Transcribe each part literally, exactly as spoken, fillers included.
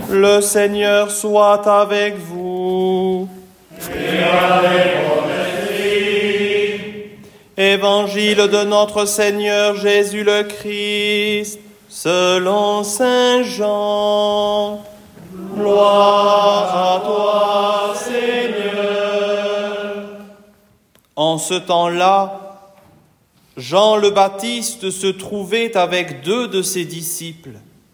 Le Seigneur soit avec vous. Et avec ton esprit. Évangile de notre Seigneur Jésus le Christ, selon saint Jean. Gloire à toi, Seigneur. En ce temps-là, Jean le Baptiste se trouvait avec deux de ses disciples.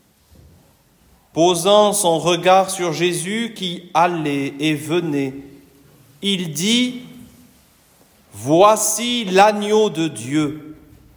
Posant son regard sur Jésus qui allait et venait, il dit : « Voici l'agneau de Dieu. »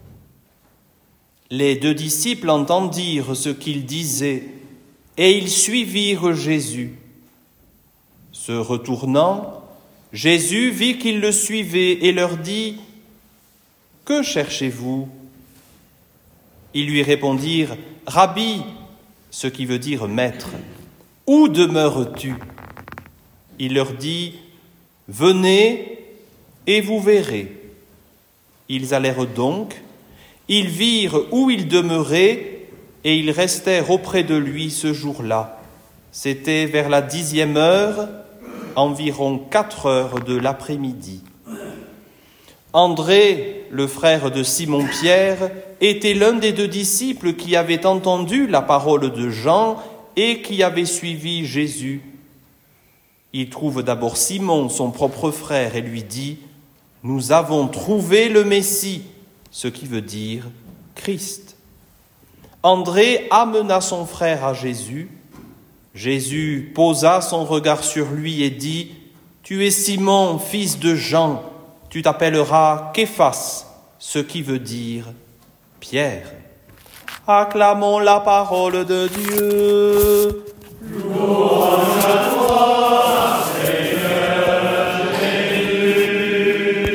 Les deux disciples entendirent ce qu'il disait et ils suivirent Jésus. Se retournant, Jésus vit qu'ils le suivaient et leur dit : « Que cherchez-vous » Ils lui répondirent : « Rabbi », ce qui veut dire maître, « où demeures-tu » Il leur dit : « Venez et vous verrez. » Ils allèrent donc, ils virent où il demeurait et ils restèrent auprès de lui ce jour-là. C'était vers la dixième heure, environ quatre heures de l'après-midi. André, le frère de Simon-Pierre, était l'un des deux disciples qui avaient entendu la parole de Jean et qui avaient suivi Jésus. Il trouve d'abord Simon, son propre frère, et lui dit : « Nous avons trouvé le Messie », ce qui veut dire Christ. André amena son frère à Jésus. Jésus posa son regard sur lui et dit : « Tu es Simon, fils de Jean, tu t'appelleras Képhas, ce qui veut dire Pierre. » Acclamons la parole de Dieu.